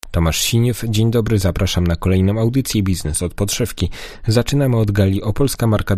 Tomasz Siniew, dzień dobry, zapraszam na kolejną audycję Biznes od podszewki. Zaczynamy od gali Opolska Marka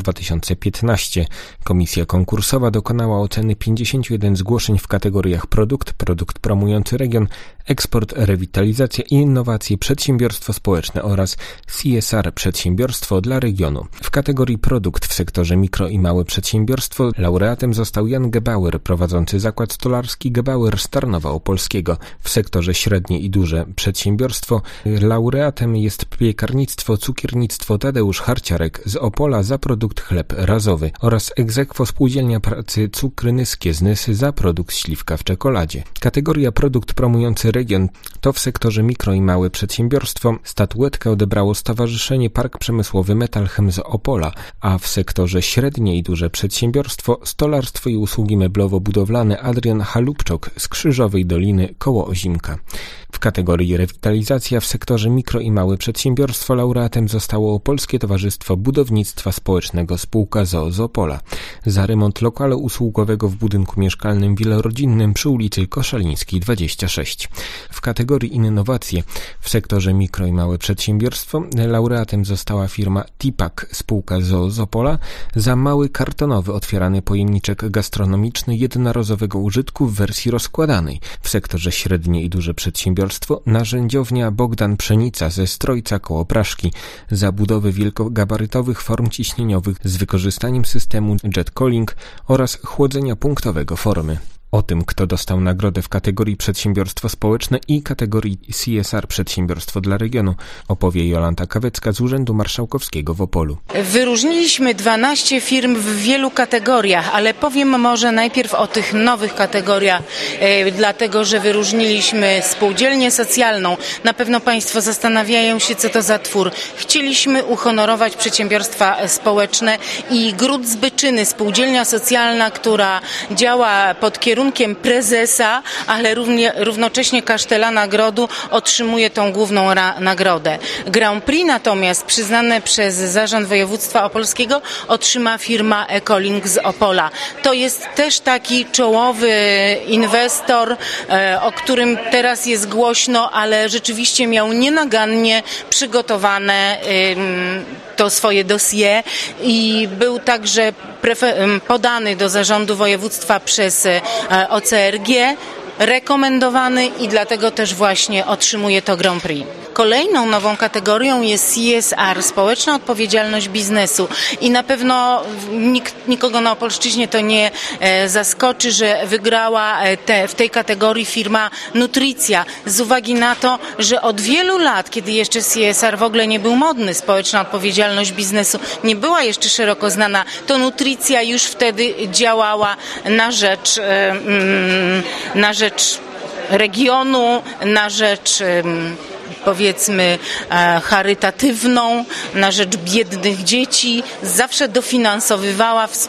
2015. Komisja konkursowa dokonała oceny 51 zgłoszeń w kategoriach produkt promujący region, eksport, rewitalizacja i innowacje, przedsiębiorstwo społeczne oraz CSR, przedsiębiorstwo dla regionu. W kategorii produkt w sektorze mikro i małe przedsiębiorstwo laureatem został Jan Gebauer, prowadzący zakład stolarski Gebauer z Tarnowa Opolskiego. W sektorze średnie i duże przedsiębiorstwo laureatem jest piekarnictwo, cukiernictwo Tadeusz Harciarek z Opola za produkt chleb razowy oraz ex aequo Spółdzielnia Pracy Cukry Nyskie z Nysy za produkt śliwka w czekoladzie. Kategoria produkt promujący region to w sektorze mikro i małe przedsiębiorstwo statuetkę odebrało Stowarzyszenie Park Przemysłowy Metalchem z Opola, a w sektorze średnie i duże przedsiębiorstwo stolarstwo i usługi meblowo-budowlane Adrian Halubczok z Krzyżowej Doliny koło Ozimka. W kategorii rewitalizacja w sektorze mikro i małe przedsiębiorstwo laureatem zostało Opolskie Towarzystwo Budownictwa Społecznego spółka z Opola za remont lokalu usługowego w budynku mieszkalnym wielorodzinnym przy ulicy Koszalińskiej 26. W kategorii innowacje w sektorze mikro i małe przedsiębiorstwo laureatem została firma Tipak spółka z Opola za mały kartonowy otwierany pojemniczek gastronomiczny jednorazowego użytku w wersji rozkładanej. W sektorze średnie i duże przedsiębiorstwo narzędziownia Bogdan Pszenica ze Strojca koło Praszki za budowę wielkogabarytowych form ciśnieniowych z wykorzystaniem systemu Jet Cooling oraz chłodzenia punktowego formy. O tym, kto dostał nagrodę w kategorii przedsiębiorstwo społeczne i kategorii CSR przedsiębiorstwo dla regionu, opowie Jolanta Kawecka z Urzędu Marszałkowskiego w Opolu. Wyróżniliśmy 12 firm w wielu kategoriach, ale powiem może najpierw o tych nowych kategoriach, dlatego że wyróżniliśmy spółdzielnię socjalną. Na pewno Państwo zastanawiają się, co to za twór. Chcieliśmy uhonorować przedsiębiorstwa społeczne i Gród z Byczyny, spółdzielnia socjalna, która działa pod kierunkiem prezesa, ale równocześnie kasztelana Grodu otrzymuje tą główną nagrodę. Grand Prix natomiast przyznane przez Zarząd Województwa Opolskiego otrzyma firma Ecolink z Opola. To jest też taki czołowy inwestor, o którym teraz jest głośno, ale rzeczywiście miał nienagannie przygotowane to swoje dossier i był także podany do Zarządu Województwa przez OCRG, rekomendowany i dlatego też właśnie otrzymuje to Grand Prix. Kolejną nową kategorią jest CSR, społeczna odpowiedzialność biznesu i na pewno nikogo na Opolszczyźnie to nie zaskoczy, że wygrała w tej kategorii firma Nutricja z uwagi na to, że od wielu lat, kiedy jeszcze CSR w ogóle nie był modny, społeczna odpowiedzialność biznesu nie była jeszcze szeroko znana, to Nutricja już wtedy działała na rzecz regionu, na rzecz powiedzmy charytatywną, na rzecz biednych dzieci, zawsze dofinansowywała w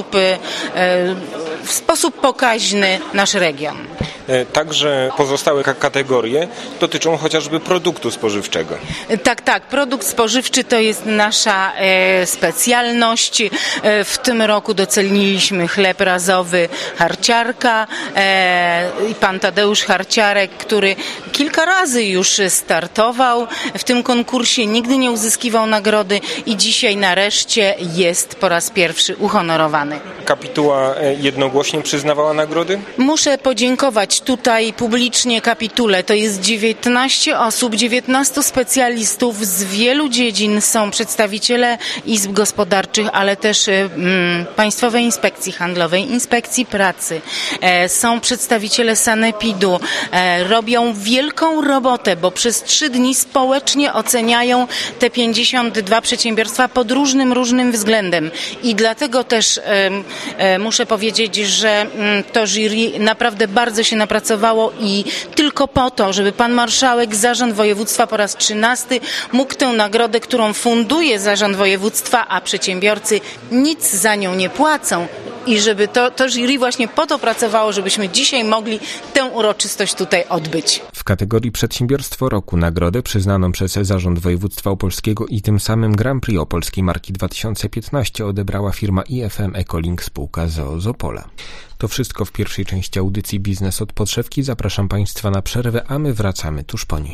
sposób pokaźny nasz region. Także pozostałe kategorie dotyczą chociażby produktu spożywczego. Tak. Produkt spożywczy to jest nasza specjalność. W tym roku doceniliśmy chleb razowy Harciarka i pan Tadeusz Harciarek, który kilka razy już startował w tym konkursie, nigdy nie uzyskiwał nagrody i dzisiaj nareszcie jest po raz pierwszy uhonorowany. Kapituła jednogłośnie przyznawała nagrody? Muszę podziękować tutaj publicznie kapitule. To jest 19 osób, 19 specjalistów z wielu dziedzin. Są przedstawiciele izb gospodarczych, ale też Państwowej Inspekcji Handlowej, Inspekcji Pracy. Są przedstawiciele sanepidu. Robią wielką robotę, bo przez 3 dni społecznie oceniają te 52 przedsiębiorstwa pod różnym względem. I dlatego też muszę powiedzieć, że to jury naprawdę bardzo się napracowało i tylko po to, żeby pan marszałek, Zarząd Województwa po raz 13 mógł tę nagrodę, którą funduje Zarząd Województwa, a przedsiębiorcy nic za nią nie płacą, i żeby to jury właśnie po to pracowało, żebyśmy dzisiaj mogli tę uroczystość tutaj odbyć. W kategorii Przedsiębiorstwo Roku nagrodę przyznaną przez Zarząd Województwa Opolskiego i tym samym Grand Prix Opolskiej Marki 2015 odebrała firma IFM Ecolink spółka z Opola. To wszystko w pierwszej części audycji Biznes od podszewki. Zapraszam Państwa na przerwę, a my wracamy tuż po niej.